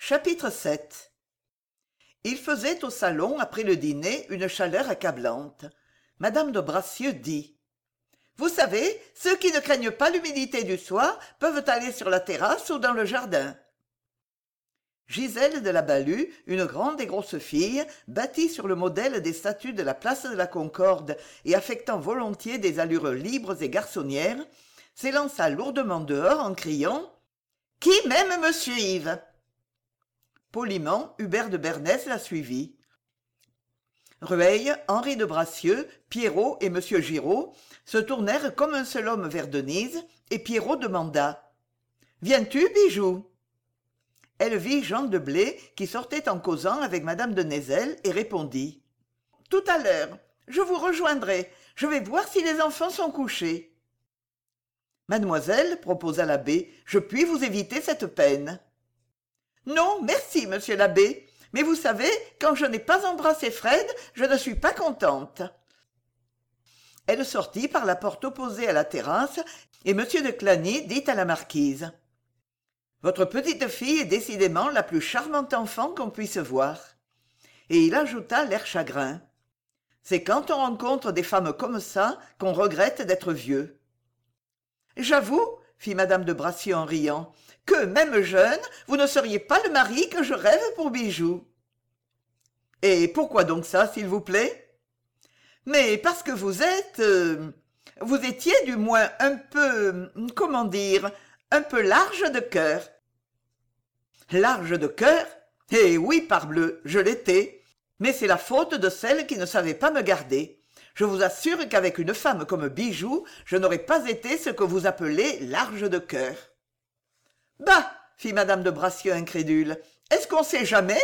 Chapitre 7. Il faisait au salon après le dîner une chaleur accablante. Madame de Bracieux dit: vous savez, ceux qui ne craignent pas l'humidité du soir peuvent aller sur la terrasse ou dans le jardin. Gisèle de la Balue, une grande et grosse fille, bâtie sur le modèle des statues de la place de la Concorde et affectant volontiers des allures libres et garçonnières, s'élança lourdement dehors en criant: qui même me suive? Poliment, Hubert de Bernès la suivit. Rueil, Henri de Bracieux, Pierrot et M. Giraud se tournèrent comme un seul homme vers Denise, et Pierrot demanda: viens-tu, Bijou? Elle vit Jean de Blé qui sortait en causant avec madame de Nézel et répondit: tout à l'heure, je vous rejoindrai, je vais voir si les enfants sont couchés. Mademoiselle, proposa l'abbé, je puis vous éviter cette peine. Non, merci, monsieur l'abbé, mais vous savez, quand je n'ai pas embrassé Fred, je ne suis pas contente. Elle sortit par la porte opposée à la terrasse, et M. de Clagny dit à la marquise: votre petite fille est décidément la plus charmante enfant qu'on puisse voir. Et il ajouta l'air chagrin: c'est quand on rencontre des femmes comme ça qu'on regrette d'être vieux. J'avoue, fit madame de Bracieux en riant, que, même jeune, vous ne seriez pas le mari que je rêve pour Bijou. Et pourquoi donc ça, s'il vous plaît? Mais parce que vous êtes... vous étiez du moins un peu... comment dire... un peu large de cœur. Large de cœur? Eh oui, parbleu, je l'étais. Mais c'est la faute de celle qui ne savait pas me garder. Je vous assure qu'avec une femme comme Bijou, je n'aurais pas été ce que vous appelez large de cœur. Bah, fit madame de Bracieux incrédule, est-ce qu'on sait jamais?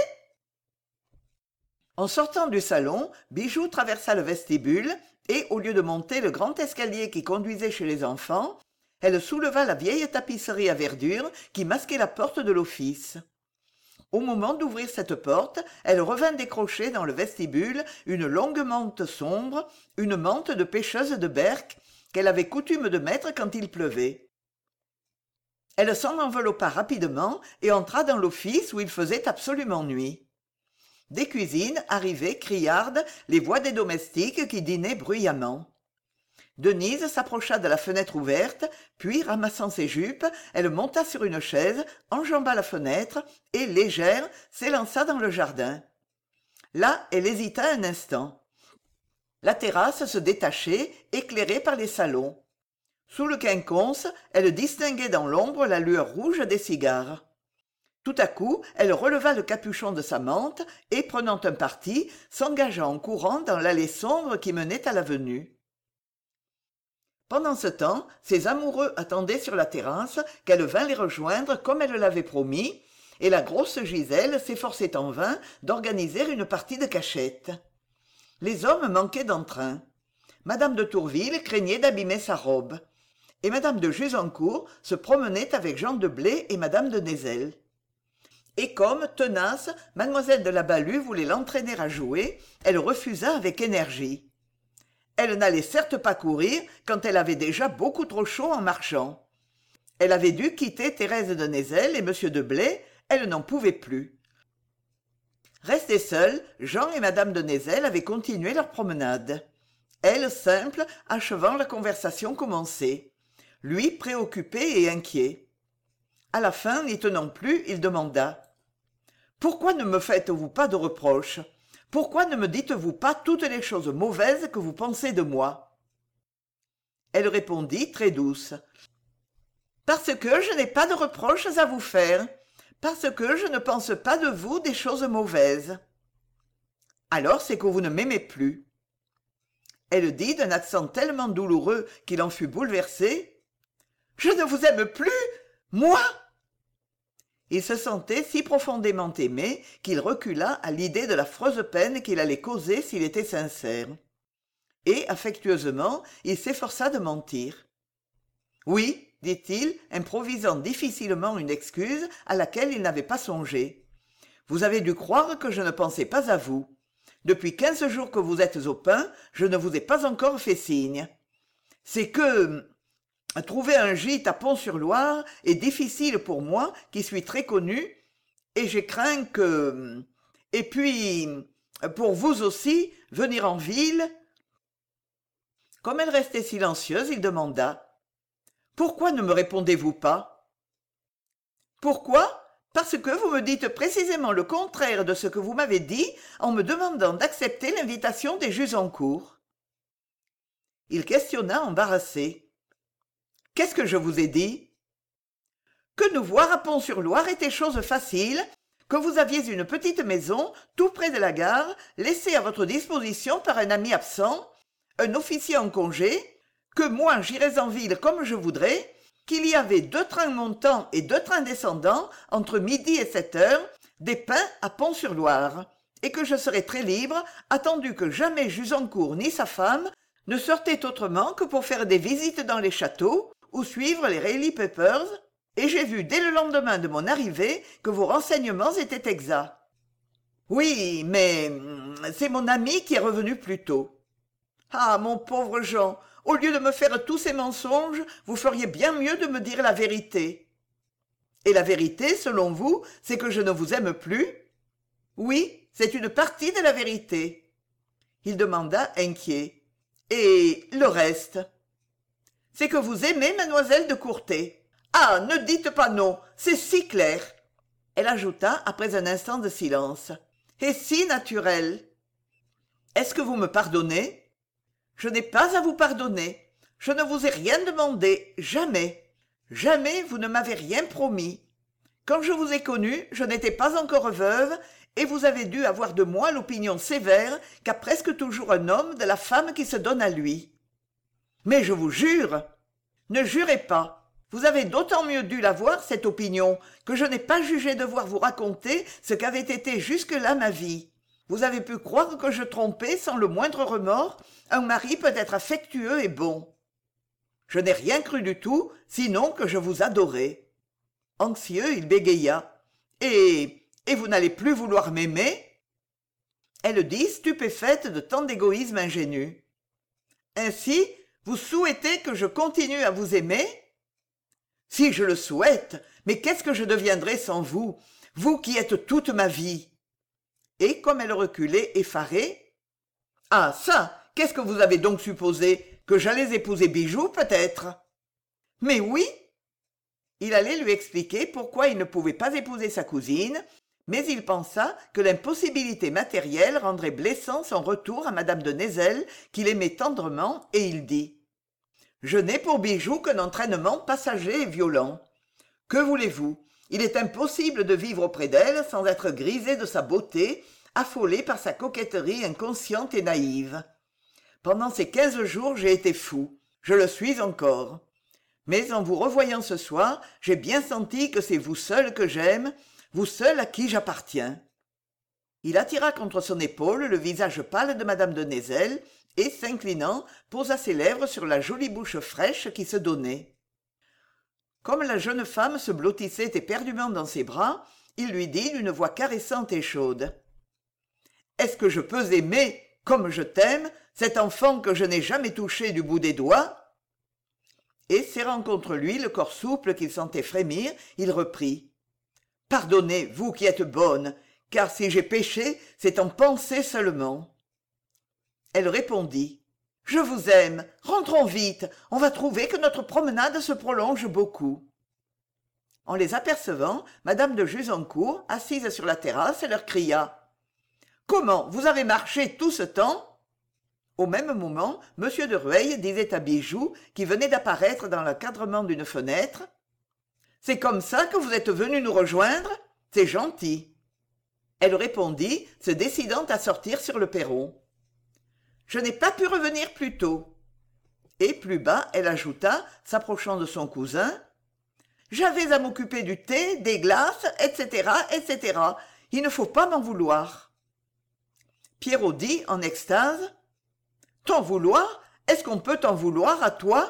En sortant du salon, Bijou traversa le vestibule et, au lieu de monter le grand escalier qui conduisait chez les enfants, elle souleva la vieille tapisserie à verdure qui masquait la porte de l'office. Au moment d'ouvrir cette porte, elle revint décrocher dans le vestibule une longue mante sombre, une mante de pêcheuse de Berck, qu'elle avait coutume de mettre quand il pleuvait. Elle s'en enveloppa rapidement et entra dans l'office où il faisait absolument nuit. Des cuisines arrivaient criardes les voix des domestiques qui dînaient bruyamment. Denise s'approcha de la fenêtre ouverte, puis, ramassant ses jupes, elle monta sur une chaise, enjamba la fenêtre et, légère, s'élança dans le jardin. Là, elle hésita un instant. La terrasse se détachait, éclairée par les salons. Sous le quinconce, elle distinguait dans l'ombre la lueur rouge des cigares. Tout à coup, elle releva le capuchon de sa mante et, prenant un parti, s'engagea en courant dans l'allée sombre qui menait à l'avenue. Pendant ce temps, ses amoureux attendaient sur la terrasse qu'elle vînt les rejoindre comme elle l'avait promis, et la grosse Gisèle s'efforçait en vain d'organiser une partie de cachette. Les hommes manquaient d'entrain. Madame de Tourville craignait d'abîmer sa robe, et madame de Jusancourt se promenait avec Jean de Blé et madame de Nézel. Et comme, tenace, mademoiselle de la Balue voulait l'entraîner à jouer, elle refusa avec énergie. Elle n'allait certes pas courir quand elle avait déjà beaucoup trop chaud en marchant. Elle avait dû quitter Thérèse de Nézel et M. de Blé, elle n'en pouvait plus. Restés seuls, Jean et madame de Nézel avaient continué leur promenade. Elle, simple, achevant la conversation commencée. Lui, préoccupé et inquiet. À la fin, n'y tenant plus, il demanda: « Pourquoi ne me faites-vous pas de reproches ? Pourquoi ne me dites-vous pas toutes les choses mauvaises que vous pensez de moi ?» Elle répondit très douce: « Parce que je n'ai pas de reproches à vous faire, parce que je ne pense pas de vous des choses mauvaises. » Alors c'est que vous ne m'aimez plus. Elle dit d'un accent tellement douloureux qu'il en fut bouleversé: « Je ne vous aime plus, moi !» Il se sentait si profondément aimé qu'il recula à l'idée de l'affreuse peine qu'il allait causer s'il était sincère. Et, affectueusement, il s'efforça de mentir. « Oui, dit-il, improvisant difficilement une excuse à laquelle il n'avait pas songé. « Vous avez dû croire que je ne pensais pas à vous. Depuis 15 jours que vous êtes au pain, je ne vous ai pas encore fait signe. C'est que... trouver un gîte à Pont-sur-Loire est difficile pour moi, qui suis très connu, et j'ai craint que... Et puis, pour vous aussi, venir en ville... Comme elle restait silencieuse, il demanda: Pourquoi ne me répondez-vous pas? Pourquoi? Parce que vous me dites précisément le contraire de ce que vous m'avez dit en me demandant d'accepter l'invitation des Jusancourt. Il questionna embarrassé. Qu'est-ce que je vous ai dit? Que nous voir à Pont-sur-Loire était chose facile, que vous aviez une petite maison tout près de la gare, laissée à votre disposition par un ami absent, un officier en congé, que moi j'irais en ville comme je voudrais, qu'il y avait 2 trains montants et 2 trains descendants entre midi et 7 heures, des pains à Pont-sur-Loire, et que je serais très libre, attendu que jamais Jusancourt ni sa femme ne sortaient autrement que pour faire des visites dans les châteaux ou suivre les Reilly Papers, et j'ai vu dès le lendemain de mon arrivée que vos renseignements étaient exacts. Oui, mais c'est mon ami qui est revenu plus tôt. Ah, mon pauvre Jean, au lieu de me faire tous ces mensonges, vous feriez bien mieux de me dire la vérité. Et la vérité, selon vous, c'est que je ne vous aime plus? Oui, c'est une partie de la vérité. Il demanda inquiet. Et le reste? C'est que vous aimez mademoiselle de Courtet. Ah, ne dites pas non, c'est si clair. Elle ajouta après un instant de silence. Et si naturel. Est-ce que vous me pardonnez? Je n'ai pas à vous pardonner. Je ne vous ai rien demandé, jamais. Jamais vous ne m'avez rien promis. Quand je vous ai connu, je n'étais pas encore veuve, et vous avez dû avoir de moi l'opinion sévère qu'a presque toujours un homme de la femme qui se donne à lui. Mais je vous jure, ne jurez pas. Vous avez d'autant mieux dû l'avoir, cette opinion, que je n'ai pas jugé devoir vous raconter ce qu'avait été jusque-là ma vie. Vous avez pu croire que je trompais sans le moindre remords un mari peut-être affectueux et bon. Je n'ai rien cru du tout, sinon que je vous adorais. Anxieux, il bégaya. Et vous n'allez plus vouloir m'aimer? Elle dit, stupéfaite de tant d'égoïsme ingénu. Ainsi, vous souhaitez que je continue à vous aimer? Si je le souhaite, mais qu'est-ce que je deviendrais sans vous, vous qui êtes toute ma vie? Et comme elle reculait effarée, ah ça, qu'est-ce que vous avez donc supposé? Que j'allais épouser Bijou, peut-être? Mais oui! Il allait lui expliquer pourquoi il ne pouvait pas épouser sa cousine, mais il pensa que l'impossibilité matérielle rendrait blessant son retour à madame de Nézel, qu'il aimait tendrement, et il dit: Je n'ai pour Bijou qu'un entraînement passager et violent. Que voulez-vous? Il est impossible de vivre auprès d'elle sans être grisé de sa beauté, affolé par sa coquetterie inconsciente et naïve. Pendant ces 15 jours, j'ai été fou. Je le suis encore. Mais en vous revoyant ce soir, j'ai bien senti que c'est vous seul que j'aime, vous seul à qui j'appartiens. Il attira contre son épaule le visage pâle de madame de Nézel et, s'inclinant, posa ses lèvres sur la jolie bouche fraîche qui se donnait. Comme la jeune femme se blottissait éperdument dans ses bras, il lui dit d'une voix caressante et chaude: « Est-ce que je peux aimer, comme je t'aime, cet enfant que je n'ai jamais touché du bout des doigts ?» Et serrant contre lui le corps souple qu'il sentait frémir, il reprit: « Pardonnez, vous qui êtes bonne, car si j'ai péché, c'est en pensée seulement. » Elle répondit: « Je vous aime, rentrons vite, on va trouver que notre promenade se prolonge beaucoup. » En les apercevant, madame de Jusancourt, assise sur la terrasse, leur cria: « Comment, vous avez marché tout ce temps ?» Au même moment, M. de Rueil disait à Bijou, qui venait d'apparaître dans l'encadrement d'une fenêtre: « C'est comme ça que vous êtes venu nous rejoindre? C'est gentil. » Elle répondit, se décidant à sortir sur le perron: « Je n'ai pas pu revenir plus tôt. » Et plus bas, elle ajouta, s'approchant de son cousin: « J'avais à m'occuper du thé, des glaces, etc., etc. Il ne faut pas m'en vouloir. » Pierrot dit, en extase: « T'en vouloir? Est-ce qu'on peut t'en vouloir à toi ?»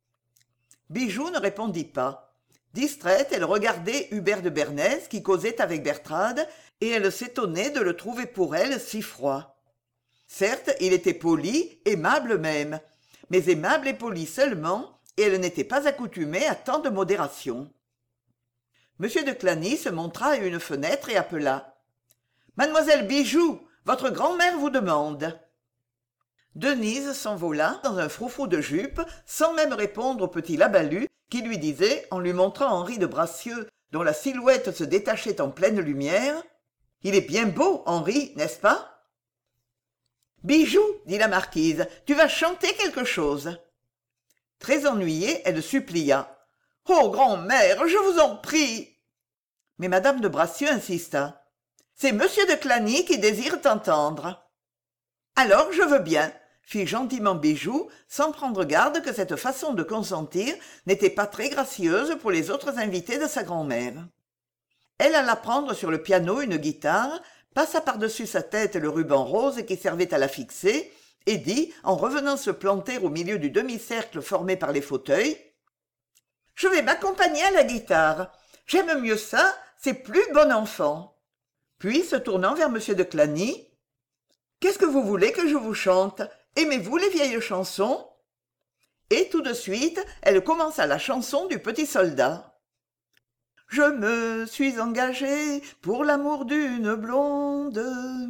Bijou ne répondit pas. Distraite, elle regardait Hubert de Bernèz qui causait avec Bertrade, et elle s'étonnait de le trouver pour elle si froid. Certes, il était poli, aimable même, mais aimable et poli seulement, et elle n'était pas accoutumée à tant de modération. M. de Clagny se montra à une fenêtre et appela. « Mademoiselle Bijou, votre grand-mère vous demande. » Denise s'envola dans un froufrou de jupe, sans même répondre au petit Labalu, qui lui disait, en lui montrant Henri de Bracieux, dont la silhouette se détachait en pleine lumière, « Il est bien beau, Henri, n'est-ce pas ?» « Bijou, dit la marquise, tu vas chanter quelque chose. » Très ennuyée, elle supplia. « Oh, grand-mère, je vous en prie !» Mais madame de Bracieux insista. « C'est monsieur de Clagny qui désire t'entendre. »« Alors, je veux bien, » fit gentiment Bijou, sans prendre garde que cette façon de consentir n'était pas très gracieuse pour les autres invités de sa grand-mère. Elle alla prendre sur le piano une guitare, passa par-dessus sa tête le ruban rose qui servait à la fixer, et dit, en revenant se planter au milieu du demi-cercle formé par les fauteuils, « Je vais m'accompagner à la guitare. J'aime mieux ça, c'est plus bon enfant. » Puis, se tournant vers M. de Clagny, « Qu'est-ce que vous voulez que je vous chante? Aimez-vous les vieilles chansons ?» Et tout de suite, elle commença la chanson du petit soldat. « Je me suis engagée pour l'amour d'une blonde. »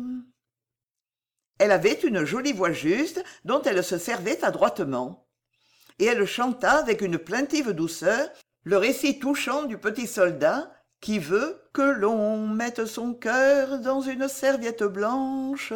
Elle avait une jolie voix juste dont elle se servait adroitement. Et elle chanta avec une plaintive douceur le récit touchant du petit soldat qui veut que l'on mette son cœur dans une serviette blanche.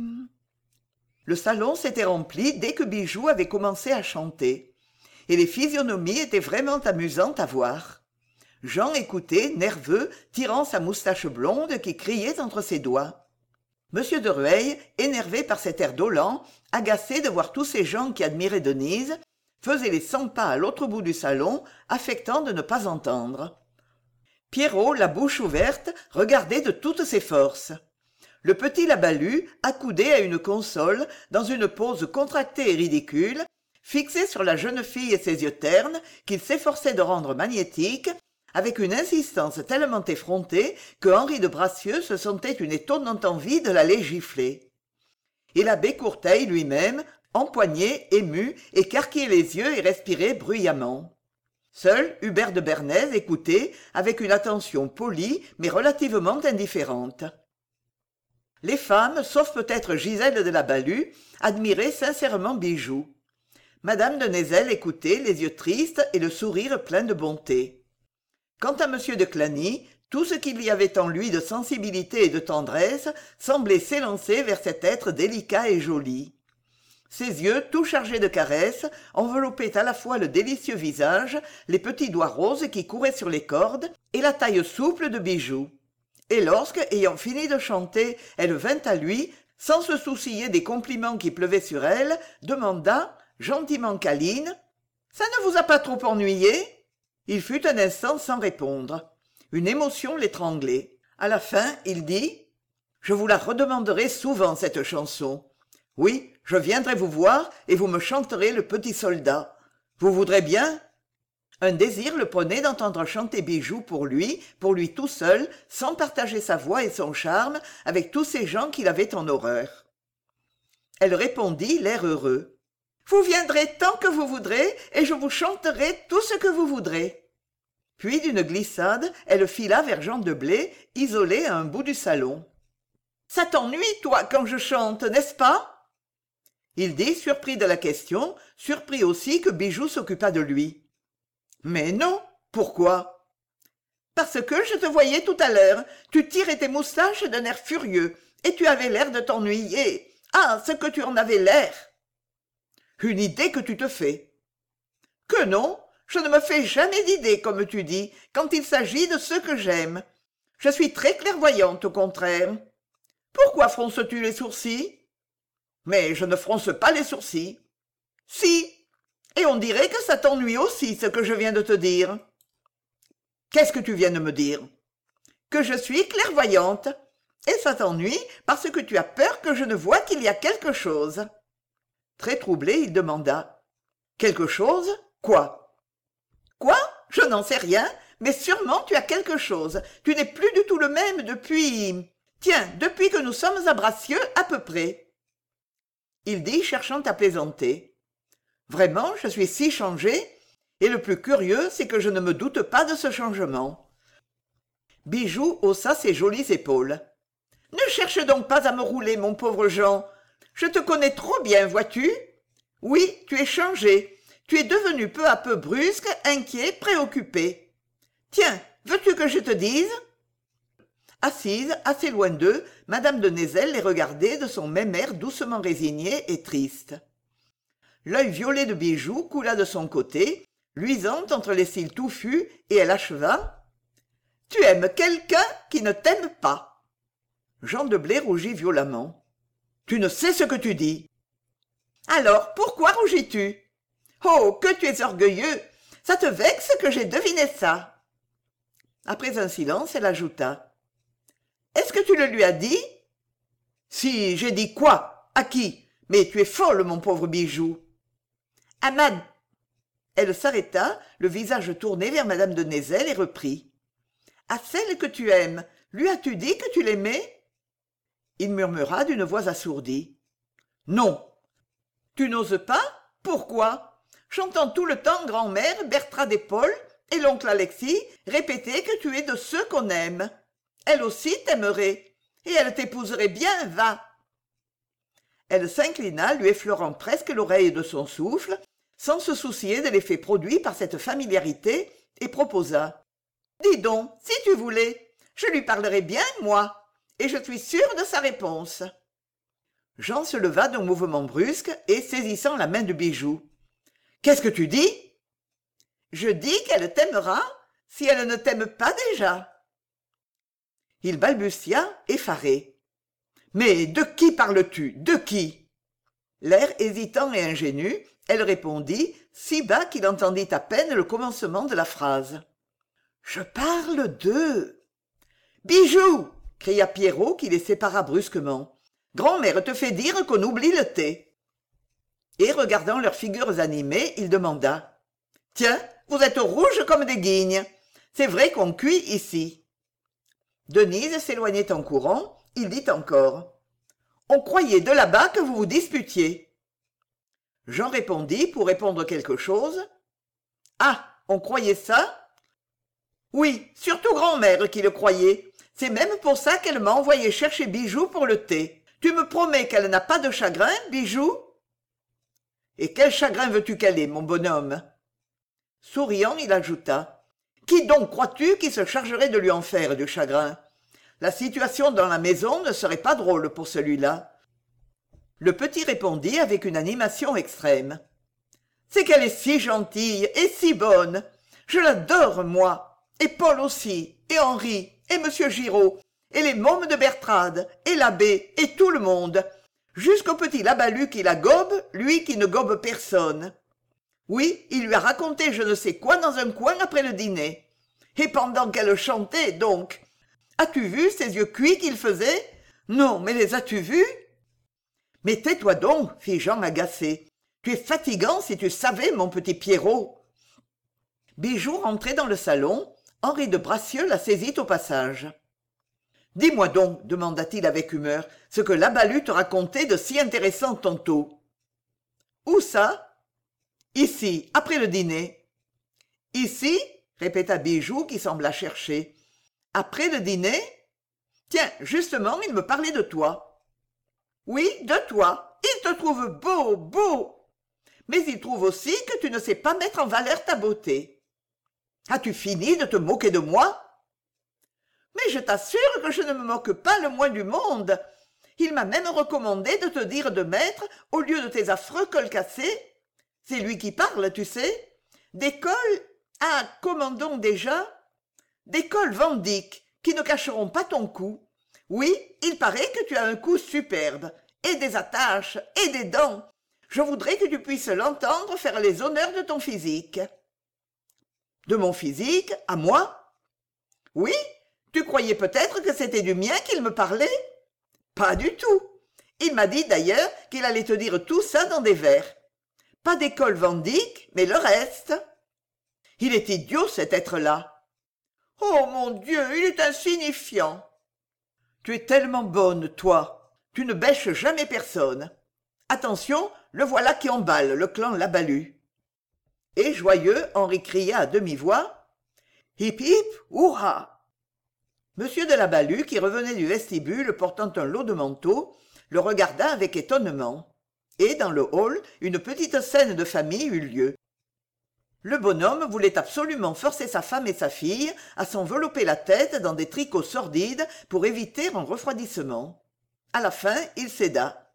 Le salon s'était rempli dès que Bijou avait commencé à chanter, et les physionomies étaient vraiment amusantes à voir. Jean écoutait, nerveux, tirant sa moustache blonde qui criait entre ses doigts. M. de Rueil, énervé par cet air dolent, agacé de voir tous ces gens qui admiraient Denise, faisait les 100 pas à l'autre bout du salon, affectant de ne pas entendre. Pierrot, la bouche ouverte, regardait de toutes ses forces. Le petit Labalu, accoudé à une console, dans une pose contractée et ridicule, fixé sur la jeune fille et ses yeux ternes, qu'il s'efforçait de rendre magnétiques, avec une insistance tellement effrontée que Henri de Bracieux se sentait une étonnante envie de l'aller gifler. Et l'abbé Courteil lui-même, empoigné, ému, écarquillait les yeux et respirait bruyamment. Seul Hubert de Bernèse écoutait avec une attention polie mais relativement indifférente. Les femmes, sauf peut-être Gisèle de la Balue, admiraient sincèrement Bijou. Madame de Nézel écoutait, les yeux tristes et le sourire plein de bonté. Quant à M. de Clagny, tout ce qu'il y avait en lui de sensibilité et de tendresse semblait s'élancer vers cet être délicat et joli. Ses yeux, tout chargés de caresses, enveloppaient à la fois le délicieux visage, les petits doigts roses qui couraient sur les cordes, et la taille souple de Bijou. Et lorsque, ayant fini de chanter, elle vint à lui, sans se soucier des compliments qui pleuvaient sur elle, demanda, gentiment câline, « Ça ne vous a pas trop ennuyé ?» Il fut un instant sans répondre. Une émotion l'étranglait. À la fin, il dit, « Je vous la redemanderai souvent, cette chanson. Oui, je viendrai vous voir et vous me chanterez le petit soldat. Vous voudrez bien ?» Un désir le prenait d'entendre chanter Bijou pour lui tout seul, sans partager sa voix et son charme avec tous ces gens qui l'avaient en horreur. Elle répondit, l'air heureux. « Vous viendrez tant que vous voudrez, et je vous chanterai tout ce que vous voudrez. » Puis, d'une glissade, elle fila vers Jean de Blé, isolé à un bout du salon. « Ça t'ennuie, toi, quand je chante, n'est-ce pas ?» Il dit, surpris de la question, surpris aussi que Bijou s'occupât de lui. « Mais non, pourquoi ?»« Parce que je te voyais tout à l'heure, tu tirais tes moustaches d'un air furieux, et tu avais l'air de t'ennuyer. Ah, ce que tu en avais l'air !»« Une idée que tu te fais. »« Que non, je ne me fais jamais d'idée, comme tu dis, quand il s'agit de ceux que j'aime. Je suis très clairvoyante, au contraire. Pourquoi fronces-tu les sourcils ? Mais je ne fronce pas les sourcils. Si, et on dirait que ça t'ennuie aussi, ce que je viens de te dire. Qu'est-ce que tu viens de me dire ? Que je suis clairvoyante, et ça t'ennuie parce que tu as peur que je ne voie qu'il y a quelque chose. Très troublé, il demanda. Quelque chose ? Quoi ? Quoi ? Je n'en sais rien, mais sûrement tu as quelque chose. Tu n'es plus du tout le même depuis... Tiens, depuis que nous sommes à Bracieux, à peu près. Il dit, cherchant à plaisanter. Vraiment, je suis si changé, et le plus curieux, c'est que je ne me doute pas de ce changement. Bijou haussa ses jolies épaules. « Ne cherche donc pas à me rouler, mon pauvre Jean. Je te connais trop bien, vois-tu ? Oui, tu es changé. Tu es devenu peu à peu brusque, inquiet, préoccupé. Tiens, veux-tu que je te dise ?» Assise, assez loin d'eux, madame de Nézel les regardait de son même air doucement résigné et triste. L'œil violet de Bijou coula de son côté, luisant entre les cils touffus, et elle acheva. « Tu aimes quelqu'un qui ne t'aime pas. » Jean de Blé rougit violemment. « Tu ne sais ce que tu dis. »« Alors, pourquoi rougis-tu ? Oh, que tu es orgueilleux. Ça te vexe que j'ai deviné ça. » Après un silence, elle ajouta. « Est-ce que tu le lui as dit ?»« Si, j'ai dit quoi ? À qui ? Mais tu es folle, mon pauvre Bijou. »« À Mad... » Elle s'arrêta, le visage tourné vers madame de Nézel, et reprit. « À celle que tu aimes, lui as-tu dit que tu l'aimais ?» Il murmura d'une voix assourdie. « Non. »« Tu n'oses pas ? Pourquoi ? J'entends tout le temps grand-mère, Bertrade et Paul, et l'oncle Alexis répéter que tu es de ceux qu'on aime. Elle aussi t'aimerait, et elle t'épouserait bien, va !» Elle s'inclina, lui effleurant presque l'oreille de son souffle, sans se soucier de l'effet produit par cette familiarité, et proposa. « Dis donc, si tu voulais, je lui parlerais bien, moi, et je suis sûre de sa réponse. » Jean se leva d'un mouvement brusque et, saisissant la main de Bijou. « Qu'est-ce que tu dis ?»« Je dis qu'elle t'aimera, si elle ne t'aime pas déjà. » Il balbutia, effaré. « Mais de qui parles-tu ? De qui ?» L'air hésitant et ingénu, elle répondit, si bas qu'il entendit à peine le commencement de la phrase. « Je parle de... »« Bijou !» cria Pierrot qui les sépara brusquement. « Grand-mère te fait dire qu'on oublie le thé. » Et regardant leurs figures animées, il demanda. « Tiens, vous êtes rouges comme des guignes. C'est vrai qu'on cuit ici. » Denise s'éloignait en courant. Il dit encore. « On croyait de là-bas que vous vous disputiez. » Jean répondit pour répondre quelque chose. « Ah, on croyait ça ? » Oui, surtout grand-mère qui le croyait. C'est même pour ça qu'elle m'a envoyé chercher Bijou pour le thé. Tu me promets qu'elle n'a pas de chagrin, Bijou ? Et quel chagrin veux-tu qu'elle ait, mon bonhomme ? Souriant, il ajouta. Qui donc crois-tu qui se chargerait de lui en faire du chagrin ? La situation dans la maison ne serait pas drôle pour celui-là. Le petit répondit avec une animation extrême. C'est qu'elle est si gentille et si bonne. Je l'adore, moi. Et Paul aussi, et Henri, et monsieur Giraud, et les mômes de Bertrade, et l'abbé, et tout le monde. Jusqu'au petit Labalu qui la gobe, lui qui ne gobe personne. Oui, il lui a raconté je ne sais quoi dans un coin après le dîner. Et pendant qu'elle chantait, donc. As-tu vu ces yeux cuits qu'il faisait ? Non, mais les as-tu vus ? Mais tais-toi donc, fit Jean agacé. Tu es fatigant si tu savais, mon petit Pierrot. Bijou rentrait dans le salon. Henri de Bracieux la saisit au passage. « Dis-moi donc, demanda-t-il avec humeur, ce que Labalu te racontait de si intéressant tantôt. »« Où ça ?»« Ici, après le dîner. »« Ici ?» répéta Bijou qui sembla chercher. « Après le dîner ? Tiens, justement, il me parlait de toi. »« Oui, de toi. Il te trouve beau, beau. Mais il trouve aussi que tu ne sais pas mettre en valeur ta beauté. » As-tu fini de te moquer de moi ? Mais je t'assure que je ne me moque pas le moins du monde. Il m'a même recommandé de te dire de mettre, au lieu de tes affreux cols cassés, c'est lui qui parle, tu sais, des cols, ah, comment donc déjà ? Des cols Vandyck, qui ne cacheront pas ton cou. Oui, il paraît que tu as un cou superbe, et des attaches, et des dents. Je voudrais que tu puisses l'entendre faire les honneurs de ton physique. De mon physique, à moi ? Oui, tu croyais peut-être que c'était du mien qu'il me parlait ? Pas du tout. Il m'a dit d'ailleurs qu'il allait te dire tout ça dans des vers. Pas d'école Vandyck, mais le reste. Il est idiot cet être-là. Oh mon Dieu, il est insignifiant. Tu es tellement bonne, toi. Tu ne bêches jamais personne. Attention, le voilà qui emballe le clan Labalu. Et joyeux, Henri cria à demi-voix. Hip hip, hurrah ! Monsieur de la Balue, qui revenait du vestibule portant un lot de manteaux, le regarda avec étonnement. Et, dans le hall, une petite scène de famille eut lieu. Le bonhomme voulait absolument forcer sa femme et sa fille à s'envelopper la tête dans des tricots sordides pour éviter un refroidissement. À la fin, il céda.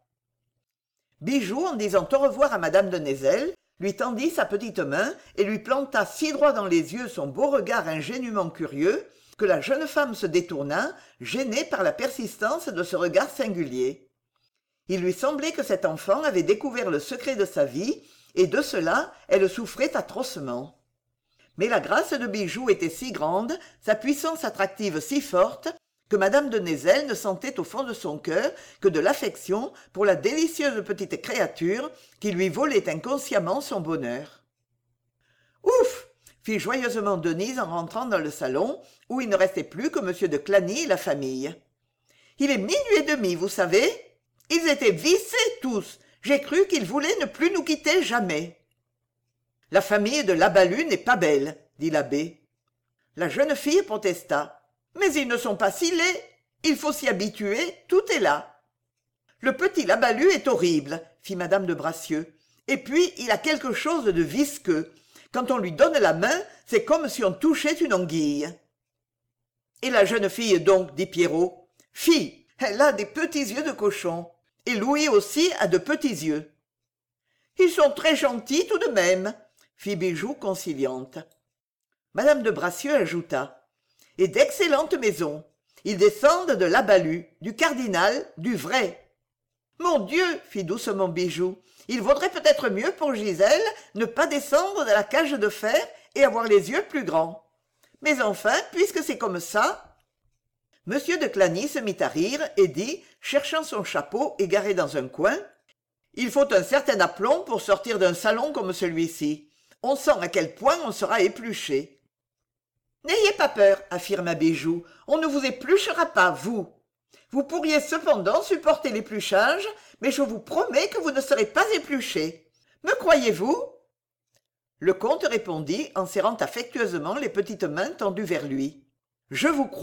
Bijou, en disant au revoir à madame de Nézel, lui tendit sa petite main et lui planta si droit dans les yeux son beau regard ingénument curieux que la jeune femme se détourna, gênée par la persistance de ce regard singulier. Il lui semblait que cet enfant avait découvert le secret de sa vie, et de cela elle souffrait atrocement. Mais la grâce de Bijou était si grande, sa puissance attractive si forte, que madame de Nézel ne sentait au fond de son cœur que de l'affection pour la délicieuse petite créature qui lui volait inconsciemment son bonheur. « Ouf !» fit joyeusement Denise en rentrant dans le salon, où il ne restait plus que m de Clagny et la famille. « Il est 00h30, vous savez ? Ils étaient vissés tous. J'ai cru qu'ils voulaient ne plus nous quitter jamais. »« La famille de La Balue n'est pas belle, » dit l'abbé. La jeune fille protesta. « Mais ils ne sont pas si laids. Il faut s'y habituer, tout est là. »« Le petit La Balue est horrible, » fit madame de Bracieux. « Et puis il a quelque chose de visqueux. Quand on lui donne la main, c'est comme si on touchait une anguille. »« Et la jeune fille donc, dit Pierrot. Fille, elle a des petits yeux de cochon. Et Louis aussi a de petits yeux. »« Ils sont très gentils tout de même, » fit Bijou conciliante. Madame de Bracieux ajouta. « Et d'excellentes maisons. Ils descendent de La Balue, du cardinal, du vrai. »« Mon Dieu, » fit doucement Bijou, « il vaudrait peut-être mieux pour Gisèle ne pas descendre de la cage de fer et avoir les yeux plus grands. Mais enfin, puisque c'est comme ça... » Monsieur de Clagny se mit à rire et dit, cherchant son chapeau égaré dans un coin, « Il faut un certain aplomb pour sortir d'un salon comme celui-ci. On sent à quel point on sera épluché. »« N'ayez pas peur, » affirma Bijou, « on ne vous épluchera pas, vous. Vous pourriez cependant supporter l'épluchage, mais je vous promets que vous ne serez pas épluché. Me croyez-vous » Le comte répondit en serrant affectueusement les petites mains tendues vers lui. « Je vous crois. »